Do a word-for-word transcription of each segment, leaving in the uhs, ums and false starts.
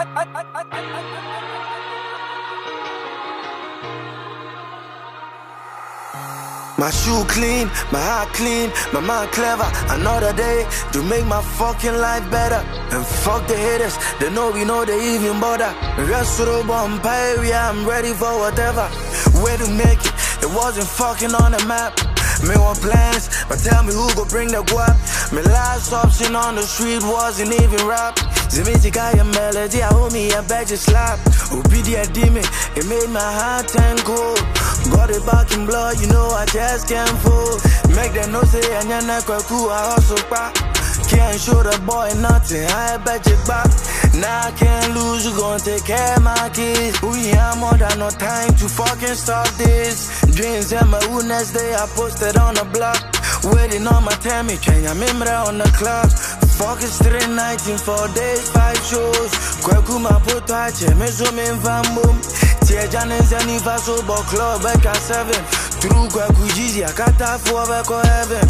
My shoe clean, my heart clean, my mind clever. Another day to make my fucking life better. And fuck the haters, they know we know they even bother. Rest of the vampire, yeah, I'm ready for whatever. Way to make it, it wasn't fucking on the map. Me want plans, but tell me who go bring the guap. My last option on the street wasn't even rap. Zimiti kaya melody, I hold me a bag just slap. Obidia demon, it made my heart turn cold. Got it back in blood, you know I just can't fool. Make them know say I nyana kwaku, I hustle back. Can't show the boy nothing, I bet you back. Now I can't lose, you gon' take care of my kids. We have more than no time to fucking stop this. Dreams and my who next day I posted on the block. Waiting on my Tammy train, I'm in there on the clock. Fuck it's three nights in four days, five shows. Kwaku ma puto hache, me zoom in van boom. Tia Janens and if I so bo club back at seven. True Kwaku Jizi, I can't afford back to heaven.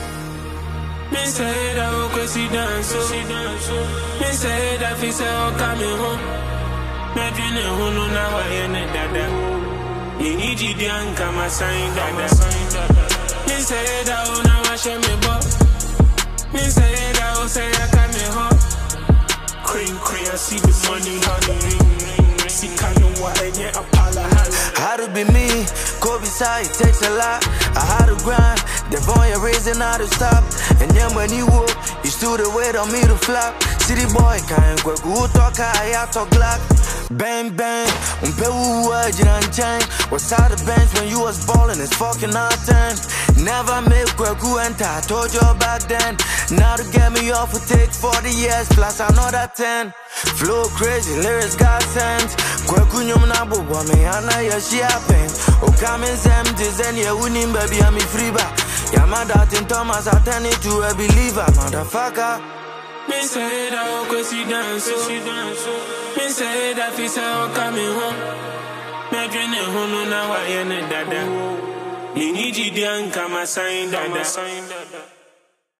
Me say that I go see dance, me say that fi say I coming home. Me dream it home now I ain't it dada. You need you to come and sign dada. Me say that I now I share me bo. Me say that I say I coming home. Cream cream, I see the money honey ring. See kind of what I get a pala hala. How to be me, Kobe side takes a lot. I had to grind, the boy you're raising how to stop. And then when he woke, he stood and wait on me to flop. City boy can't go who talk I have to glock. Bang bang, umpe uwa jiran chain. Was out the bench when you was ballin', it's fucking hard turn. Never make Kwaku enter, I told you back then. Now to get me off will take forty years plus another ten. Flow crazy, lyrics got sense. Kwaku nyum na bobo me ana ya shi happen. O kamen sem dizen ye unim baby I'm free ba. Ya mother in Thomas I turn it to a believer, motherfucker. Me say that I go see dance, me say that fi say I coming home. Me dream it home now I ain't it dada. You need you to come and sign dada.